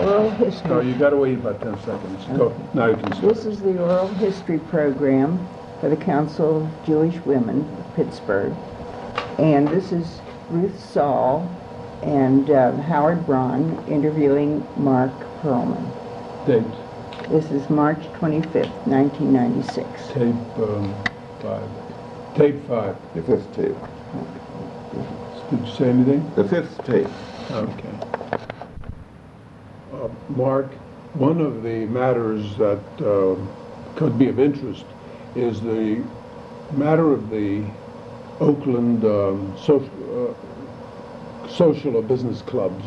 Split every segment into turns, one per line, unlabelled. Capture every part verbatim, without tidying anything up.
oral history.
No, you gotta wait about ten seconds. Go,
Okay.
now you can start.
This is the oral history program for the Council of Jewish Women of Pittsburgh. And this is Ruth Saul and uh, Howard Braun interviewing Mark Perlman.
Date,
This is March twenty-fifth, nineteen ninety-six.
tape, um, five. Tape five.
The fifth tape.
Did you say anything?
The fifth tape.
Okay. Uh, Mark, one of the matters that uh, could be of interest is the matter of the Oakland um, social, uh, social or business clubs.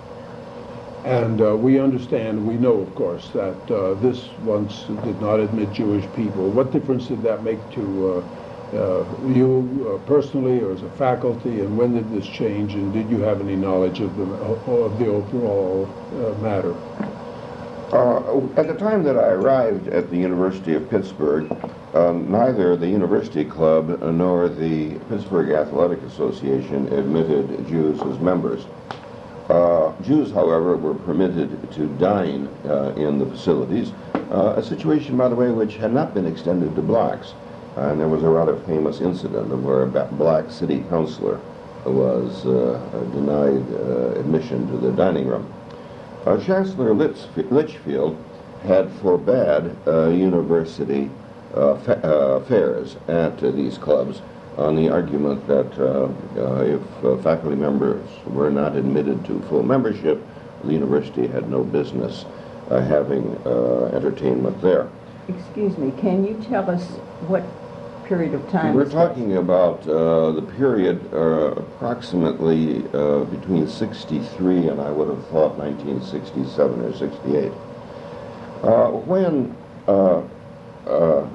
And uh, we understand, we know, of course, that uh, this once did not admit Jewish people. What difference did that make to uh, uh, you uh, personally or as a faculty, and when did this change, and did you have any knowledge of the, of the overall uh, matter?
Uh, at the time that I arrived at the University of Pittsburgh, uh, neither the University Club nor the Pittsburgh Athletic Association admitted Jews as members. Uh, Jews, however, were permitted to dine uh, in the facilities, uh, a situation, by the way, which had not been extended to blacks. Uh, and there was a rather famous incident of where a black city councilor was uh, denied uh, admission to the dining room. Uh, Chancellor Litz- Litchfield had forbade uh, university uh, fa- uh, fairs at uh, these clubs on the argument that uh, uh, if uh, faculty members were not admitted to full membership, the university had no business uh, having uh, entertainment there.
Excuse me, can you tell us what period of time?
We're
this was?
talking about uh, the period uh, approximately uh, between sixty-three and I would have thought nineteen sixty-seven or sixty-eight. Uh, when, uh, uh,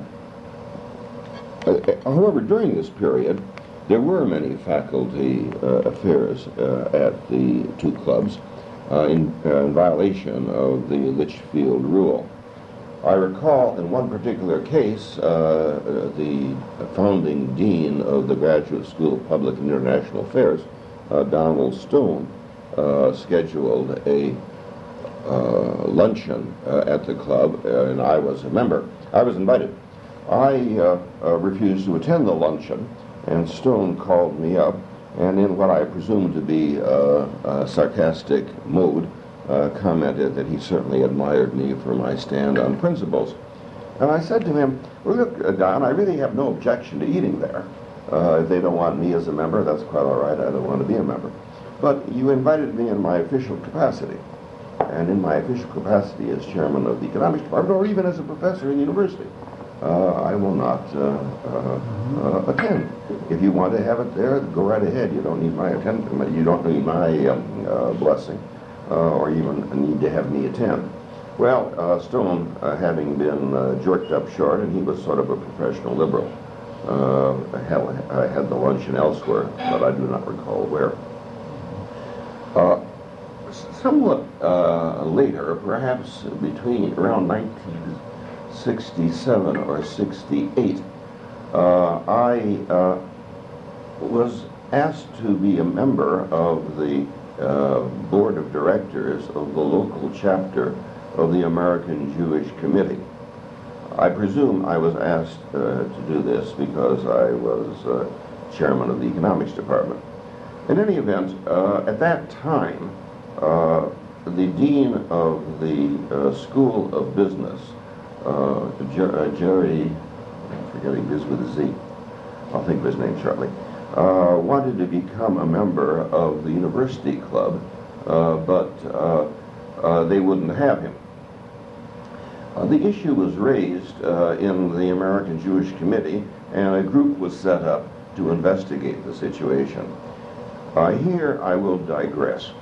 however, during this period, there were many faculty uh, affairs uh, at the two clubs uh, in, uh, in violation of the Litchfield rule. I recall in one particular case, uh, the founding dean of the Graduate School of Public and International Affairs, uh, Donald Stone, uh, scheduled a uh, luncheon uh, at the club, uh, and I was a member. I was invited. I uh, uh, refused to attend the luncheon, and Stone called me up, and in what I presume to be uh, a sarcastic mode, Uh, commented that he certainly admired me for my stand on principles. And I said to him, well, look, uh, Don, I really have no objection to eating there. Uh, if they don't want me as a member, that's quite all right. I don't want to be a member. But you invited me in my official capacity. And in my official capacity as chairman of the economics department, or even as a professor in the university, uh, I will not uh, uh, uh, attend. If you want to have it there, go right ahead. You don't need my attend. You don't need my um, uh, blessing. Uh, or even need to have me attend. Well, uh, Stone, uh, having been uh, jerked up short, and he was sort of a professional liberal, uh, had, I had the luncheon elsewhere, but I do not recall where. Uh, somewhat uh, later, perhaps between around nineteen sixty-seven or sixty-eight, uh, I uh, was asked to be a member of the Uh, board of directors of the local chapter of the American Jewish Committee. I presume I was asked uh, to do this because I was uh, chairman of the economics department. In any event, uh, at that time, uh, the dean of the uh, School of Business, uh, Jer- uh, Jerry, I'm forgetting this with a Z, I'll think of his name shortly, Uh, wanted to become a member of the university club, uh, but uh, uh, they wouldn't have him. Uh, the issue was raised uh, in the American Jewish Committee, and a group was set up to investigate the situation. Uh, here I will digress.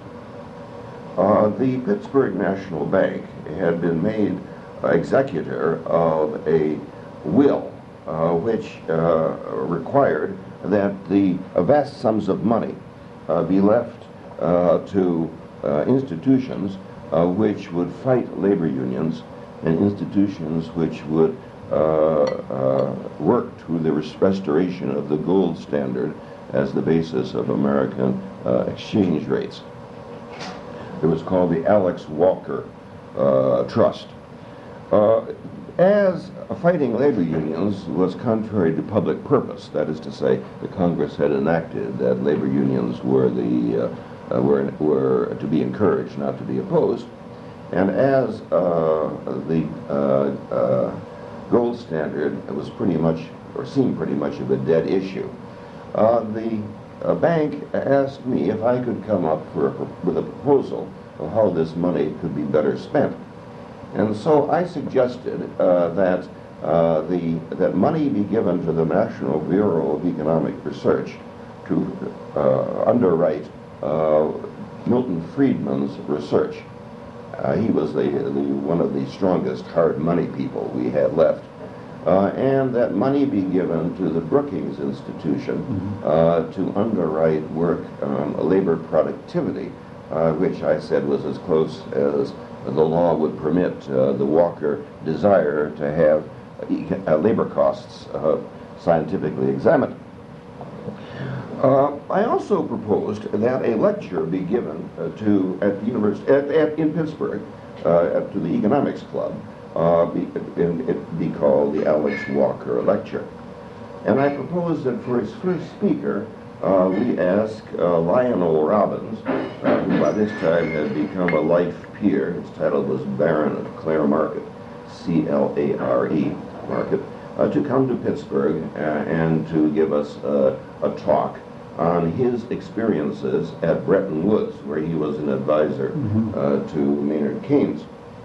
Uh, the Pittsburgh National Bank had been made uh, executor of a will uh, which uh, required that the uh, vast sums of money uh, be left uh, to uh, institutions uh, which would fight labor unions and institutions which would uh, uh, work to the res- restoration of the gold standard as the basis of American uh, exchange rates. It was called the Alex Walker uh, Trust. Uh, as fighting labor unions was contrary to public purpose, that is to say, the Congress had enacted that labor unions were the uh, uh, were were to be encouraged, not to be opposed, and as uh, the uh, uh, gold standard was pretty much, or seemed pretty much of a dead issue, uh, the uh, bank asked me if I could come up for a, with a proposal of how this money could be better spent. And so I suggested uh, that uh, the that money be given to the National Bureau of Economic Research to uh, underwrite uh, Milton Friedman's research. Uh, he was the, the one of the strongest hard money people we had left. Uh, and that money be given to the Brookings Institution mm-hmm. uh, to underwrite work on labor productivity, uh, which I said was as close as the law would permit uh, the Walker desire to have uh, labor costs uh, scientifically examined. Uh, I also proposed that a lecture be given uh, to at the university at, at, in Pittsburgh uh, at, to the Economics Club, uh, be, and it be called the Alex Walker Lecture. And I proposed that for his first speaker, uh, we ask uh, Lionel Robbins, uh, who by this time had become a life peer. His title was Baron of Clare Market, C L A R E Market, uh, to come to Pittsburgh uh, and to give us uh, a talk on his experiences at Bretton Woods, where he was an advisor mm-hmm. uh, to Maynard Keynes.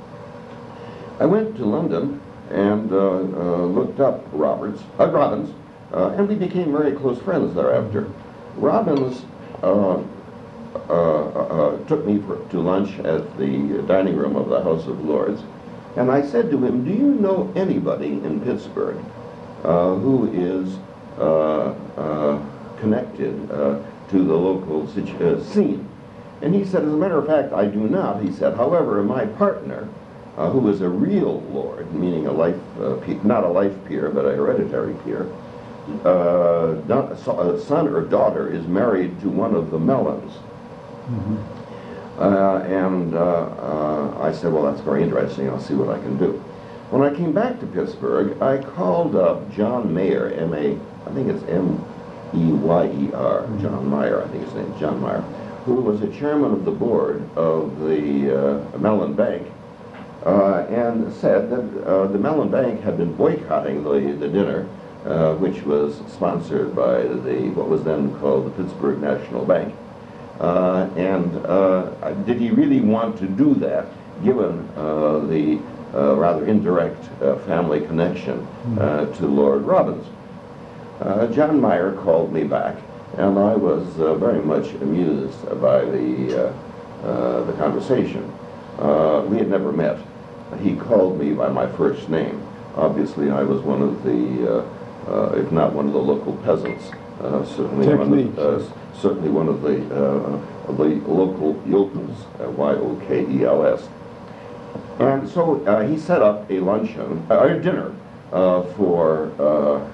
I went to London and uh, uh, looked up Roberts, uh, Robbins, uh, and we became very close friends thereafter. Robbins uh, uh, uh, took me for, to lunch at the dining room of the House of Lords, and I said to him, "Do you know anybody in Pittsburgh uh, who is uh, uh, connected uh, to the local situ- uh, scene?" And he said, "As a matter of fact, I do not." He said, "However, my partner, uh, who is a real lord, meaning a life, uh, pe- not a life peer, but a hereditary peer, uh, not, a son or daughter is married to one of the Mellons." Mm-hmm. uh, and uh, uh, I said, "Well, that's very interesting. I'll see what I can do." When I came back to Pittsburgh, I called up John Mayer, M A, I think it's M E Y E R, John Meyer, I think his name is John Meyer, who was the chairman of the board of the uh, Mellon Bank, uh, and said that uh, the Mellon Bank had been boycotting the, the dinner, uh, which was sponsored by the what was then called the Pittsburgh National Bank. Uh, and uh, did he really want to do that, given uh, the uh, rather indirect uh, family connection uh, to Lord Robbins? Uh, John Meyer called me back, and I was uh, very much amused by the uh, uh, the conversation. Uh, we had never met. He called me by my first name. Obviously, I was one of the, uh, uh, if not one of the local peasants, uh, certainly one of, uh, certainly one of the uh, of the local yokels, uh, Y O K E L S. And so uh, he set up a luncheon, uh, a dinner uh, for. Uh,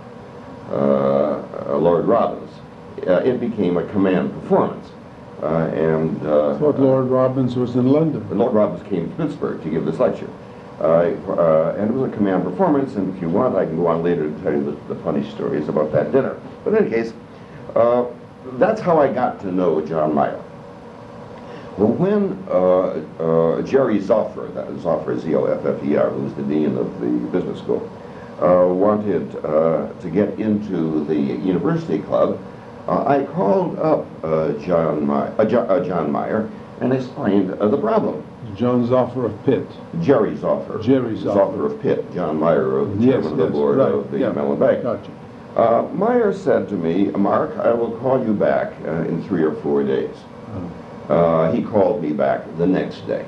Uh, Lord Robbins. Uh, it became a command performance. Uh, and uh,
I thought Lord Robbins was in London.
Lord Robbins came to Pittsburgh to give this lecture. Uh, uh, and it was a command performance, and if you want, I can go on later to tell you the, the funny stories about that dinner. But in any case, uh, that's how I got to know John Meyer. Well, when uh, uh, Jerry Zoffer, that is Zoffer, Z O F F E R, who was the dean of the business school, Uh, wanted uh, to get into the university club, uh, I called up uh, John, My- uh, jo- uh, John Meyer and explained uh, the problem.
John Zoffer of Pitt.
Jerry Zoffer.
Jerry Zoffer.
Zoffer of Pitt. John Meyer of the
Yes,
chairman of the
yes,
board
right,
of the
yeah.
Mellon Bank.
Gotcha.
Uh, Meyer said to me, "Mark, I will call you back uh, in three or four days."
Oh.
Uh, he called me back the next day.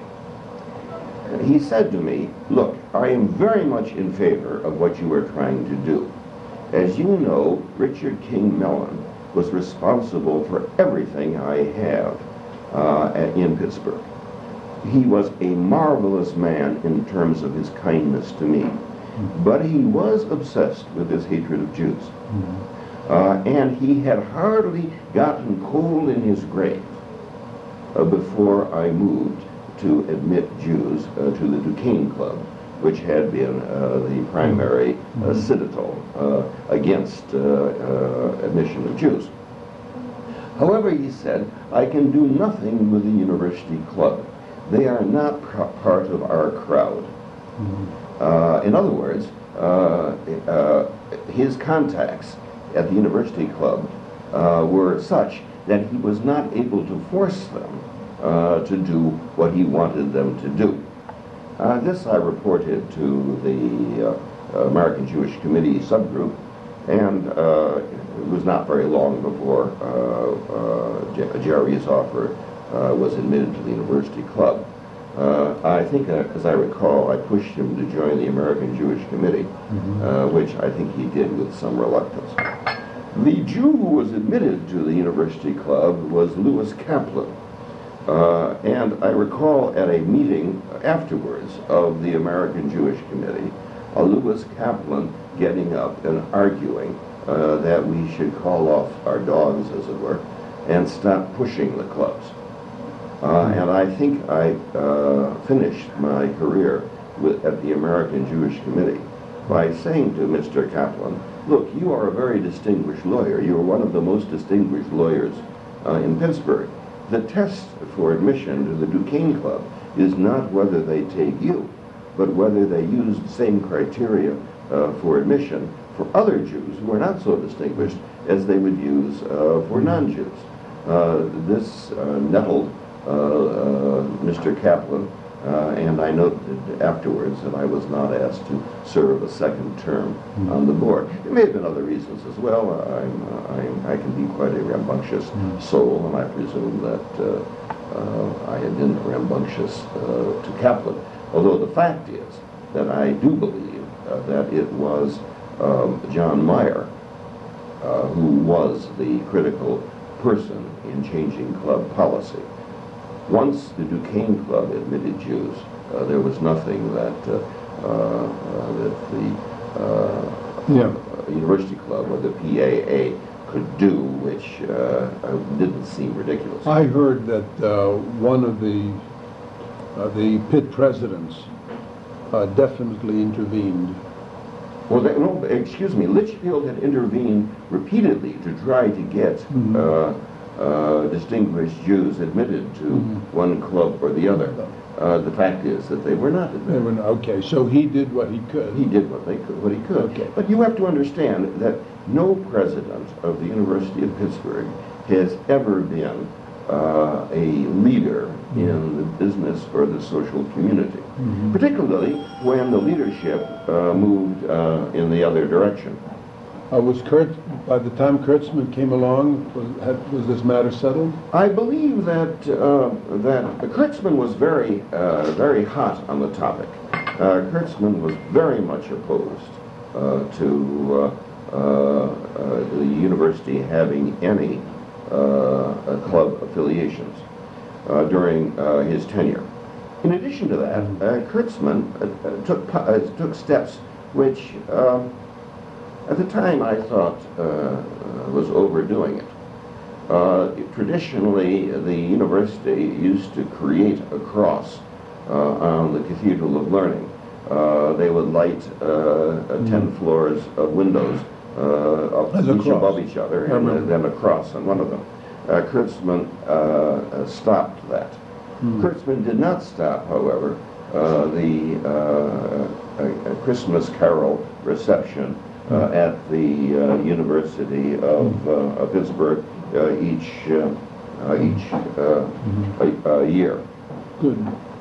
He said to me, "Look, I am very much in favor of what you are trying to do. As you know, Richard King Mellon was responsible for everything I have uh, at, in Pittsburgh. He was a marvelous man in terms of his kindness to me, but he was obsessed with his hatred of Jews. Uh, and he had hardly gotten cold in his grave uh, before I moved to admit Jews uh, to the Duquesne Club, which had been uh, the primary uh, citadel uh, against uh, uh, admission of Jews. However, he said, I can do nothing with the university club. They are not pr- part of our crowd. Mm-hmm. Uh, in other words, uh, uh, his contacts at the university club uh, were such that he was not able to force them uh, to do what he wanted them to do. Uh, this I reported to the uh, American Jewish Committee subgroup, and uh, it was not very long before uh, uh, Jerry's offer uh, was admitted to the university club. Uh, I think, uh, as I recall, I pushed him to join the American Jewish Committee, mm-hmm. uh, which I think he did with some reluctance. The Jew who was admitted to the university club was Louis Kaplan. Uh, and I recall at a meeting afterwards of the American Jewish Committee, uh, Louis Kaplan getting up and arguing uh, that we should call off our dogs, as it were, and stop pushing the clubs. Uh, and I think I uh, finished my career with, at the American Jewish Committee by saying to Mister Kaplan, look, you are a very distinguished lawyer. You are one of the most distinguished lawyers uh, in Pittsburgh. The test for admission to the Duquesne Club is not whether they take you, but whether they use the same criteria uh, for admission for other Jews who are not so distinguished as they would use uh, for non-Jews. Uh, this uh, nettled uh, uh, Mister Kaplan, uh, and I noted afterwards that I was not asked to serve a second term mm-hmm. on the board. There may have been other reasons as well. I'm, uh, I'm, I can be quite a rambunctious mm-hmm. soul, and I presume that uh, uh, I had been rambunctious uh, to Kaplan. Although the fact is that I do believe uh, that it was um, John Meyer uh, who was the critical person in changing club policy. Once the Duquesne Club admitted Jews, uh, there was nothing that uh, uh, that the uh, yeah. University Club or the P A A could do, which uh, didn't seem ridiculous.
I heard that uh, one of the uh, the Pitt presidents uh, definitely intervened.
Well, they, no, excuse me. Litchfield had intervened repeatedly to try to get mm-hmm. uh, uh, distinguished Jews admitted to mm-hmm. one club or the other. Uh, the fact is that they were not admitted.
They were not, okay, so he did what he could.
He did what they could, what he could.
Okay.
But you have to understand that no president of the University of Pittsburgh has ever been uh, a leader mm-hmm. in the business or the social community, mm-hmm. particularly when the leadership uh, moved uh, in the other direction.
Uh, was Kurt, by the time Kurtzman came along, was, had, was this matter settled?
I believe that uh, that Kurtzman was very, uh, very hot on the topic. Uh, Kurtzman was very much opposed uh, to uh, uh, uh, the university having any uh, club affiliations uh, during uh, his tenure. In addition to that, uh, Kurtzman uh, took uh, took steps which. Uh, At the time, I thought uh, uh, was overdoing it. Uh, traditionally, the university used to create a cross uh, on the Cathedral of Learning. Uh, they would light uh, mm. ten floors of windows uh, up each above each other, and uh, then a cross on one of them. Uh, Kurtzman uh, stopped that. Mm. Kurtzman did not stop, however, uh, the uh, uh, Christmas Carol reception Uh, at the uh, University of, uh, of Pittsburgh uh, each uh, uh, each uh, mm-hmm. a, a year.
Good.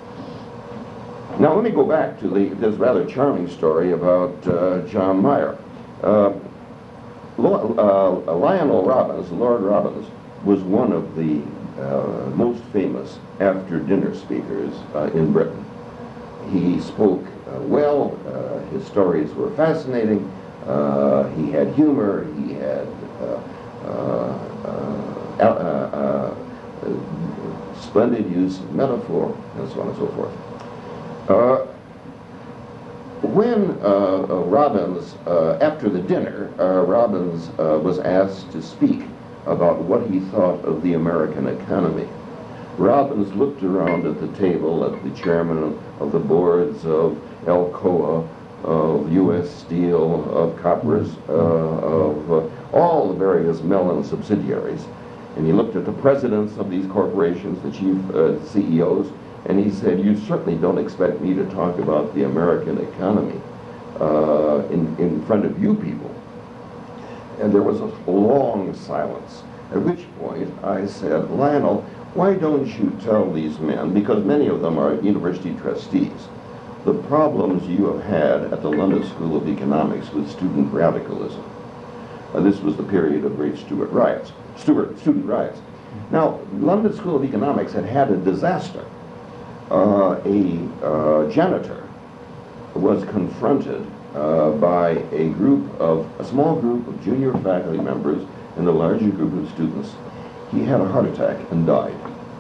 Now let me go back to the this rather charming story about uh, John Meyer. Uh, Lo- uh, Lionel Robbins, Lord Robbins, was one of the uh, most famous after-dinner speakers uh, in Britain. He spoke uh, well. Uh, his stories were fascinating. Uh, he had humor, he had uh, uh, uh, uh, uh, splendid use of metaphor, and so on and so forth. Uh, when uh, uh, Robbins, uh, after the dinner, uh, Robbins uh, was asked to speak about what he thought of the American economy. Robbins looked around at the table at the chairman of the boards of Alcoa, of U S Steel, of Coppers, uh, of uh, all the various Mellon subsidiaries. And he looked at the presidents of these corporations, the chief uh, C E Os, and he said, you certainly don't expect me to talk about the American economy uh, in, in front of you people. And there was a long silence, at which point I said, Lionel, why don't you tell these men, because many of them are university trustees, the problems you have had at the London School of Economics with student radicalism. Uh, this was the period of great Stuart riots, Stuart, student riots. Now, London School of Economics had had a disaster. Uh, a uh, janitor was confronted uh, by a group of, a small group of junior faculty members and a larger group of students. He had a heart attack and died.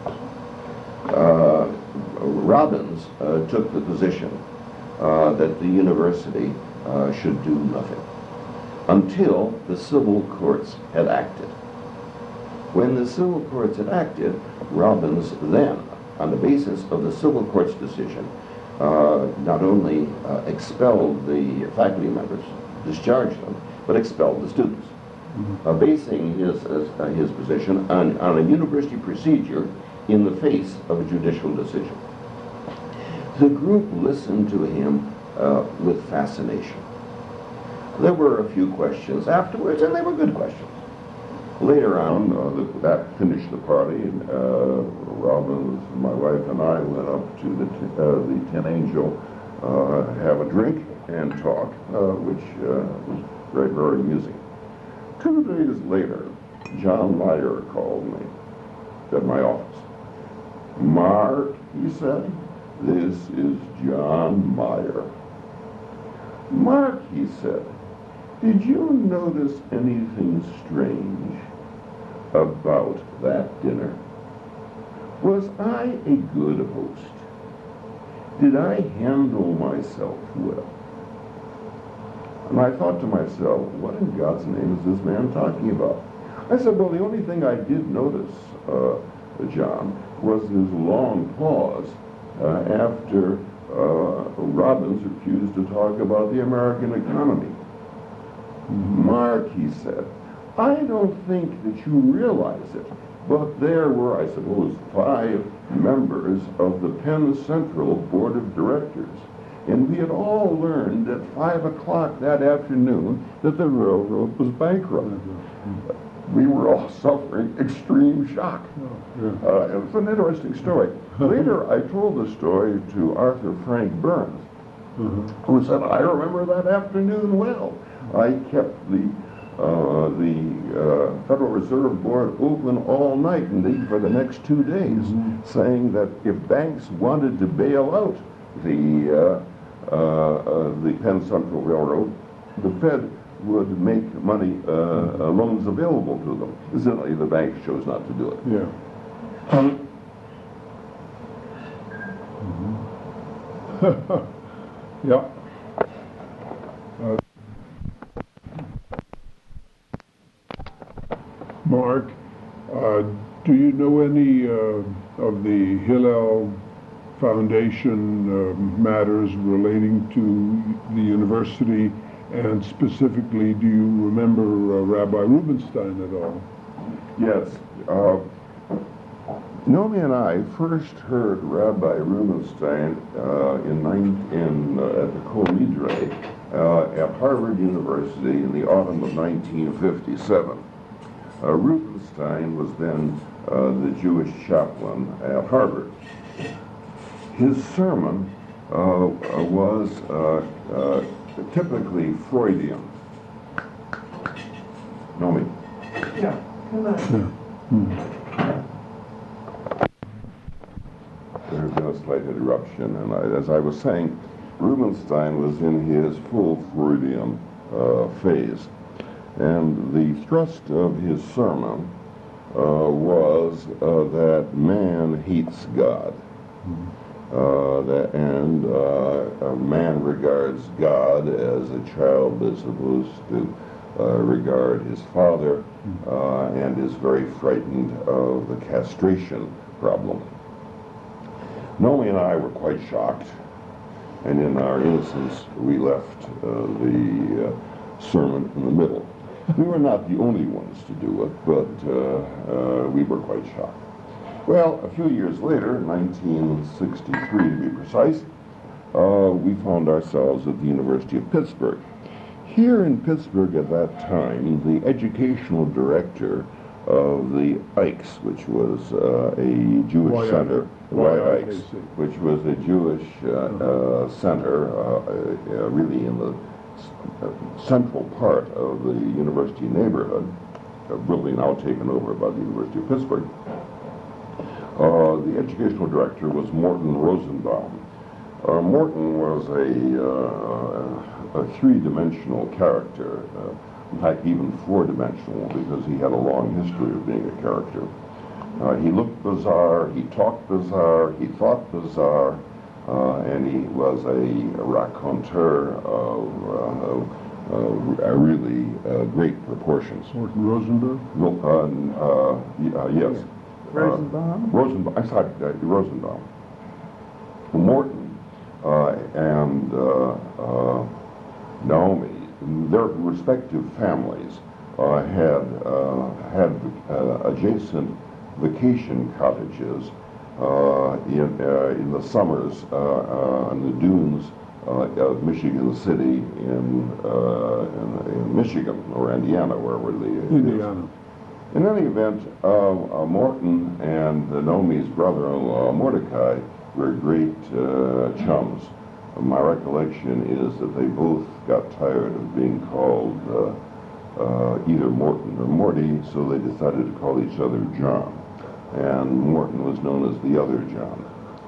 Uh, Robbins uh, took the position uh, that the university uh, should do nothing until the civil courts had acted. When the civil courts had acted, Robbins then, on the basis of the civil court's decision, uh, not only uh, expelled the faculty members, discharged them, but expelled the students, mm-hmm. uh, basing his, uh, his position on, on a university procedure in the face of a judicial decision. The group listened to him uh, with fascination. There were a few questions afterwards, and they were good questions. Later on, uh, the, that finished the party, and uh, Robbins, my wife, and I went up to the, t- uh, the Tin Angel, uh, have a drink and talk, uh, which uh, was very, very amusing. Two days later, John Meyer called me at my office. Mark, he said, this is John Meyer. Mark, he said, did you notice anything strange about that dinner? Was I a good host? Did I handle myself well? And I thought to myself, what in God's name is this man talking about? I said, well, the only thing I did notice, uh, John, was his long pause uh, after uh, Robbins refused to talk about the American economy. Mark, he said, I don't think that you realize it, but there were, I suppose, five members of the Penn Central Board of Directors, and we had all learned at five o'clock that afternoon that the railroad was bankrupt. We were all suffering extreme shock. Uh, it was an interesting story. Later, I told the story to Arthur Frank Burns, mm-hmm. who said, I remember that afternoon well. I kept the uh, the uh, Federal Reserve Board open all night indeed for the next two days, mm-hmm. saying that if banks wanted to bail out the uh, uh, uh, the Penn Central Railroad, the Fed would make money uh, uh, loans available to them. Incidentally, the banks chose not to do it.
Yeah. Um, mm-hmm. Yeah. Uh, Mark, uh, do you know any uh, of the Hillel Foundation uh, matters relating to the university, and specifically, do you remember uh, Rabbi Rubenstein at all?
Yes. Uh, Nomi and I first heard Rabbi Rubenstein uh, in, nine, in uh, at the Kol Nidre uh, at Harvard University in the autumn of nineteen fifty-seven. Uh, Rubenstein was then uh, the Jewish chaplain at Harvard. His sermon uh, was uh, uh, typically Freudian. Nomi?
Yeah, come on.
Yeah. Hmm.
There's been a slight interruption, and I, as I was saying, Rubenstein was in his full Freudian uh, phase. And the thrust of his sermon uh, was uh, that man hates God. Mm-hmm. Uh, that, and uh, a man regards God as a child is supposed to uh, regard his father, uh, and is very frightened of the castration problem. Naomi and I were quite shocked, and in our innocence, we left uh, the uh, sermon in the middle. We were not the only ones to do it, but uh, uh, we were quite shocked. Well, a few years later, nineteen sixty-three to be precise, uh, we found ourselves at the University of Pittsburgh. Here in Pittsburgh at that time, the educational director of the Ikes, which was uh, a Jewish
Y I
center, Y I Ikes,
Y I K C.
which was a Jewish uh, uh, center, uh, uh, really in the uh, central part of the university neighborhood, a building now taken over by the University of Pittsburgh. Uh, the educational director was Morton Rosenbaum. Uh, Morton was a, uh, a three-dimensional character, uh, in fact even four-dimensional, because he had a long history of being a character. Uh, he looked bizarre, he talked bizarre, he thought bizarre, uh, and he was a raconteur of uh, uh, uh, really uh, great proportions.
Morton Rosenberg?
Well, uh, uh, y- uh, yes.
Rosenbaum?
Uh, Rosenbaum, I'm sorry, uh, Rosenbaum. Morton uh, and uh, uh, Naomi, their respective families, uh, had uh, had uh, adjacent vacation cottages uh, in uh, in the summers uh, uh, on the dunes uh, of Michigan City in, uh, in in Michigan or Indiana, wherever the
Indiana.
In any event, uh, uh, Morton and uh, Naomi's brother-in-law Mordecai were great uh, chums. Uh, my recollection is that they both got tired of being called uh, uh, either Morton or Morty, so they decided to call each other John. And Morton was known as the other John.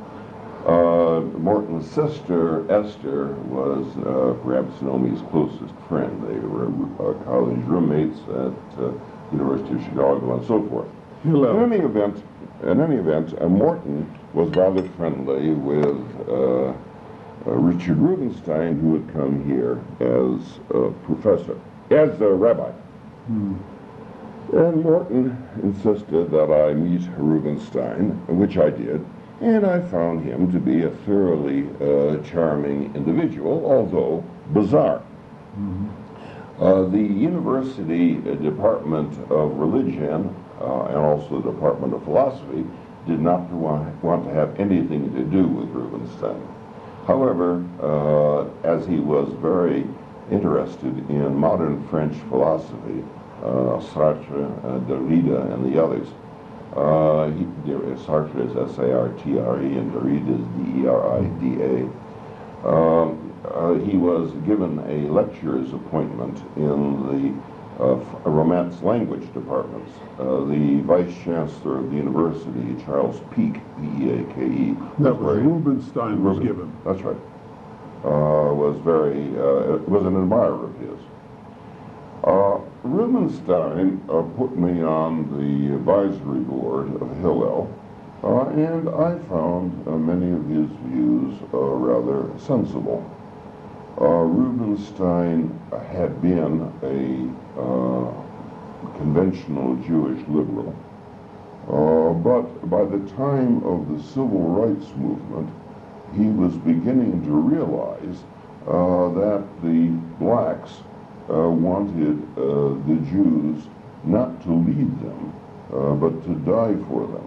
Uh, Morton's sister, Esther, was uh, perhaps Naomi's closest friend. They were uh, college roommates at uh, University of Chicago and so forth.
Hello.
In any event, in any event, uh, Morton was rather friendly with uh, uh, Richard Rubenstein, who had come here as a professor, as a rabbi.
Hmm.
And Morton insisted that I meet Rubenstein, which I did, and I found him to be a thoroughly uh, charming individual, although bizarre.
Mm-hmm.
Uh, the University uh, Department of Religion uh, and also the Department of Philosophy did not want, want to have anything to do with Rubenstein. However, uh, as he was very interested in modern French philosophy, uh, Sartre, uh, Derrida, and the others, uh, he, Sartre is S A R T R E and Derrida is D E R I D A. Um, Uh, he was given a lecturer's appointment in the uh, Romance language departments. Uh, the vice chancellor of the university, Charles Peake, P E A K E,
That was
very-
Rubenstein was
Ruben-
given.
That's right. Uh, was very uh, was an admirer of his. Uh, Rubenstein uh, put me on the advisory board of Hillel, uh, and I found uh, many of his views uh, rather sensible. Uh, Rubenstein had been a uh, conventional Jewish liberal, uh, but by the time of the civil rights movement, he was beginning to realize uh, that the blacks uh, wanted uh, the Jews not to lead them, uh, but to die for them.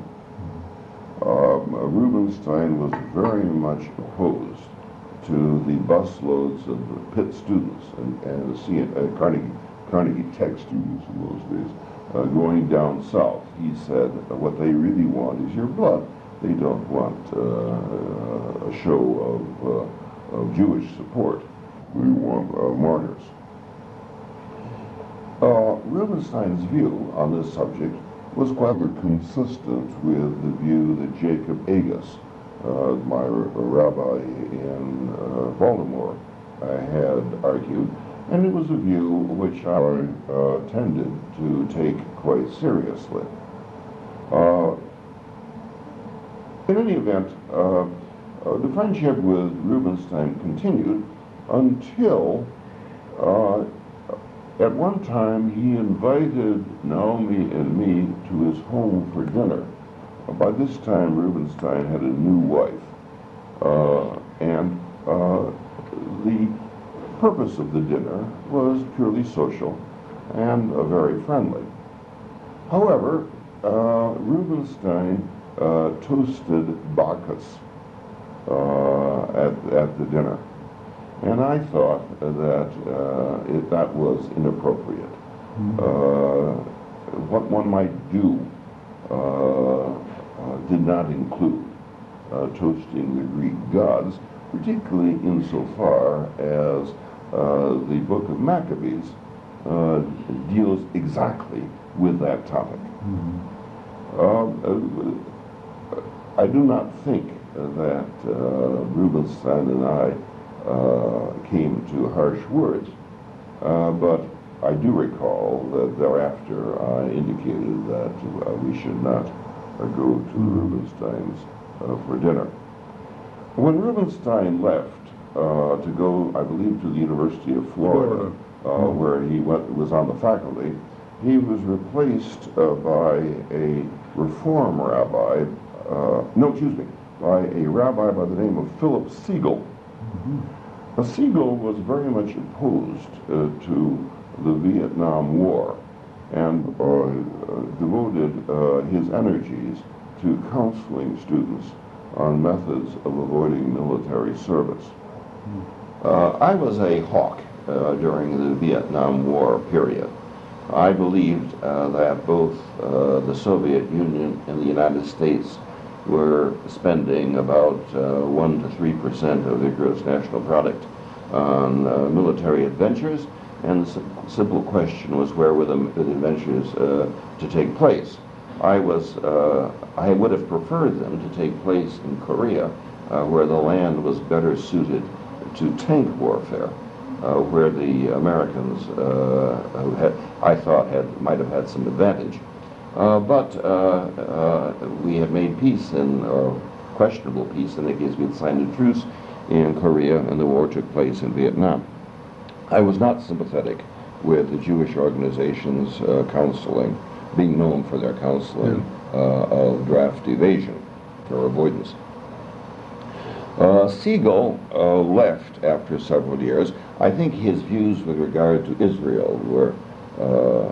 Um, Rubenstein was very much opposed to the busloads of Pitt students and, and the C- uh, Carnegie, Carnegie Tech students in those days uh, going down south. He said, uh, what they really want is your blood. They don't want uh, a show of, uh, of Jewish support. We want uh, martyrs. Uh, Rubenstein's view on this subject was quite consistent with the view that Jacob Agus, Uh, my r- rabbi in uh, Baltimore, uh, had argued, and it was a view which I uh, tended to take quite seriously. Uh, in any event, uh, uh, the friendship with Rubenstein continued until uh, at one time he invited Naomi and me to his home for dinner. by this time, Rubenstein had a new wife, uh, and uh, the purpose of the dinner was purely social and uh, very friendly. However, uh, Rubenstein uh, toasted Bacchus uh, at, at the dinner, and I thought that uh, it, that was inappropriate. Mm-hmm. uh, what one might do uh, uh, did not include uh, toasting the Greek gods, particularly insofar as uh, the Book of Maccabees uh, deals exactly with that topic. Mm-hmm. uh, I do not think that uh, Rubenstein and I uh, came to harsh words, uh, but I do recall that thereafter I indicated that uh, we should not uh, go to Rubenstein's uh, for dinner. When Rubenstein left uh, to go, I believe, to the University of Florida, uh, where he went, was on the faculty, he was replaced uh, by a Reform rabbi, uh, no, excuse me, by a rabbi by the name of Philip Siegel. Mm-hmm. Now, Siegel was very much opposed uh, to the Vietnam War and uh, uh, devoted uh, his energies to counseling students on methods of avoiding military service. Uh, I was a hawk uh, during the Vietnam War period. I believed uh, that both uh, the Soviet Union and the United States were spending about uh, one to three percent of their gross national product on uh, military adventures, and the sim- simple question was, where were the, the adventures uh, to take place? I was, uh, I would have preferred them to take place in Korea, uh, where the land was better suited to tank warfare, uh, where the Americans, uh, had, I thought, had might have had some advantage. Uh, but uh, uh, we had made peace, in, or questionable peace, in the case we had signed a truce in Korea, and the war took place in Vietnam. I was not sympathetic with the Jewish organizations uh, counseling, being known for their counseling uh, of draft evasion or avoidance. Uh, Siegel uh, left after several years. I think his views with regard to Israel were uh,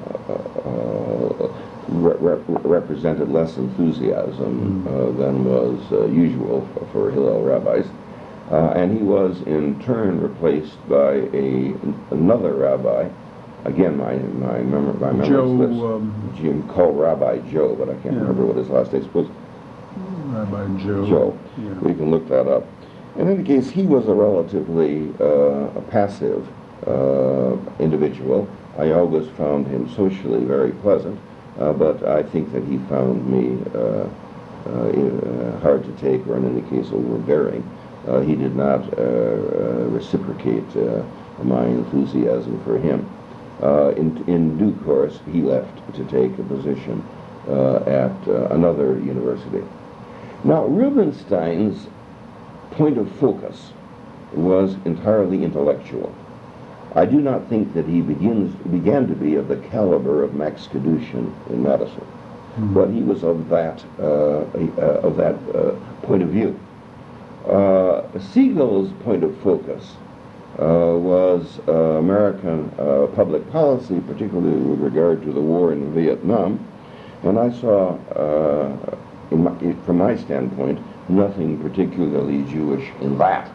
uh, re- re- represented less enthusiasm uh, than was uh, usual for, for Hillel rabbis. Uh, and he was in turn replaced by a another rabbi. Again, my my memory my memory
Joe,
slips.
um,
Jim called Rabbi Joe, but I can't
yeah.
remember what his last name was.
Rabbi Joe.
Joe.
Yeah.
We can look that up. In any case, he was a relatively uh, a passive uh, individual. I always found him socially very pleasant, uh, but I think that he found me uh, uh, hard to take, or in any case overbearing. Uh, he did not uh, uh, reciprocate uh, my enthusiasm for him. Uh, in, in due course, he left to take a position uh, at uh, another university. Now, Rubenstein's point of focus was entirely intellectual. I do not think that he begins, began to be of the caliber of Max Kadushin in Madison, mm-hmm. but he was of that, uh, uh, of that uh, point of view. Uh, Siegel's point of focus uh, was uh, American uh, public policy, particularly with regard to the war in Vietnam, and I saw, uh, in my, from my standpoint, nothing particularly Jewish in that.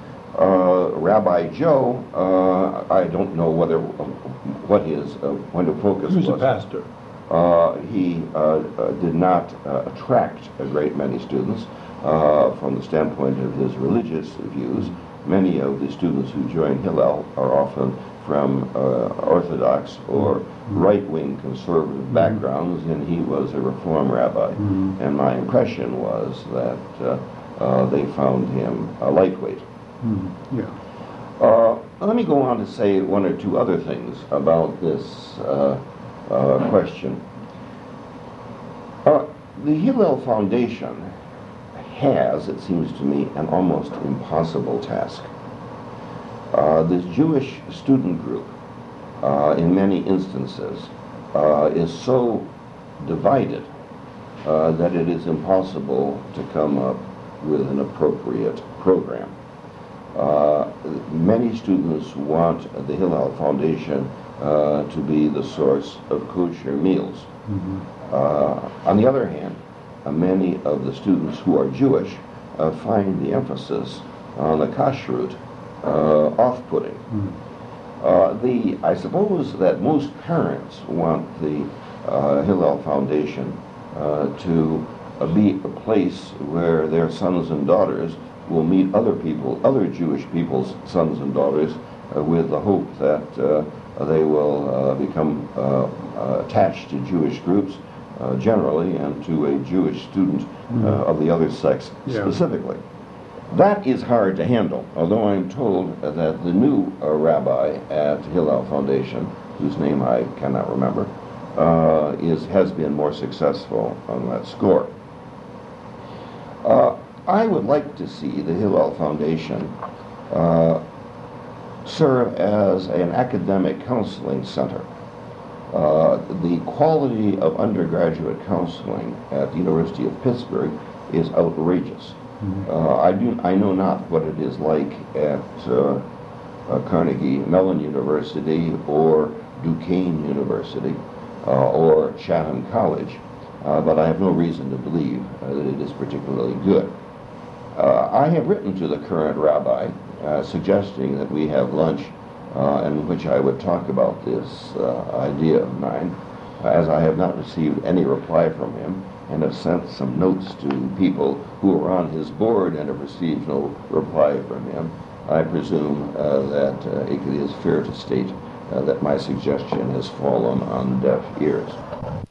Uh, Rabbi Joe, uh, I don't know whether uh, what his uh, point of focus
he was.
was.
a pastor.
Uh, he uh, uh, did not uh, attract a great many students. Uh, from the standpoint of his religious views, many of the students who join Hillel are often from uh, Orthodox or mm-hmm. right-wing conservative mm-hmm. backgrounds, and he was a Reform rabbi. Mm-hmm. And my impression was that uh, uh, they found him a lightweight.
Mm-hmm. Yeah.
Uh, let me go on to say one or two other things about this uh, uh, question. Uh, the Hillel Foundation has, it seems to me, an almost impossible task. Uh, this Jewish student group, uh, in many instances, uh, is so divided uh, that it is impossible to come up with an appropriate program. Uh, many students want the Hillel Foundation uh, to be the source of kosher meals.
Mhm.
Uh, on the other hand, uh, many of the students who are Jewish uh, find the emphasis on the kashrut uh, off-putting.
Mhm.
Uh, the I suppose that most parents want the uh, Hillel Foundation uh, to uh, be a place where their sons and daughters will meet other people, other Jewish people's sons and daughters, uh, with the hope that uh, they will uh, become uh, uh, attached to Jewish groups uh, generally and to a Jewish student uh, of the other sex
Yeah.
specifically. That is hard to handle, although I'm told that the new uh, rabbi at Hillel Foundation, whose name I cannot remember, uh, is has been more successful on that score. Uh, I would like to see the Hillel Foundation uh, serve as an academic counseling center. Uh, the quality of undergraduate counseling at the University of Pittsburgh is outrageous. Uh, I do. I know not what it is like at uh, uh, Carnegie Mellon University or Duquesne University uh, or Chatham College, uh, but I have no reason to believe uh, that it is particularly good. Uh, I have written to the current rabbi uh, suggesting that we have lunch uh, in which I would talk about this uh, idea of mine, uh, as I have not received any reply from him, and have sent some notes to people who are on his board and have received no reply from him. I presume uh, that uh, it is fair to state uh, that my suggestion has fallen on deaf ears.